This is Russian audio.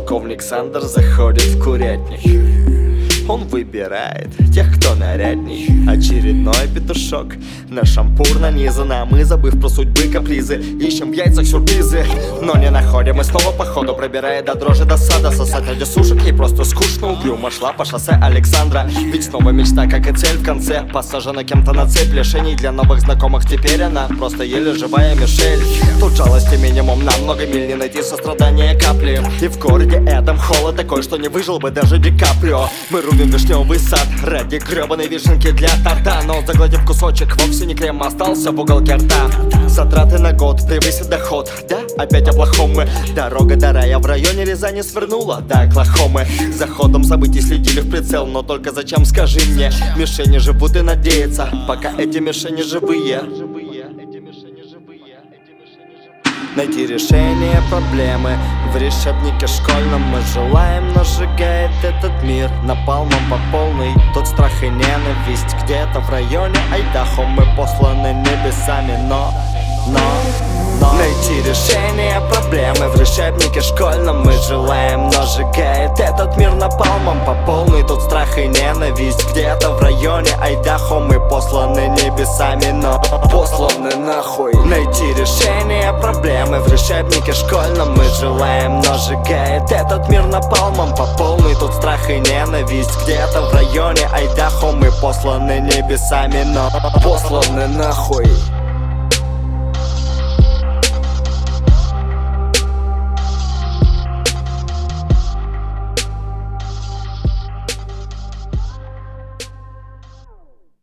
Полковник Сандер заходит в курятник. Он выбирает тех, кто нарядней. Очередной петушок на шампур нанизано. Мы, забыв про судьбы капризы, ищем в яйцах сюрпризы, но не находим. И снова по ходу, пробирая до дрожи досада. Сосать ради сушек ей просто скучно. Угрюмо шла по шоссе Александра. Ведь снова мечта, как и цель в конце. Посажена кем-то на цепь лишений. Для новых знакомых теперь она просто еле живая Мишель. Тут жалости минимум, на много миль не найти сострадания капли. И в городе этом холод такой, что не выжил бы даже Ди Каприо. Мы рубим вишневый сад ради гребаной вишенки для торта. Но заглотив кусочек, вовсе не крем остался в уголке рта. Затраты на год превысит доход. Да, опять о плохом мы. Дорога до рая в районе Рязани свернула до Оклахомы. За ходом событий следили в прицел, но только зачем, скажи мне. Мишени живут и надеются, пока эти мишени живые. Найти решение проблемы в решебнике школьном мы желаем, но сжигает этот мир напалмом по полной. Тут страх и ненависть где-то в районе Айдахо. Мы посланы небесами, но найти решение проблемы в решебнике школьном мы желаем, но сжигает этот мир напалмом по полной. Тут страх и ненависть где-то в районе Айдахо. Мы посланы небесами, но посланы нахуй. Найти решение проблемы в решебнике школьном мы желаем, но сжигает этот мир напалмом по полной. Тут страх и ненависть где-то в районе Айдахо. Мы посланы небесами, но посланы нахуй.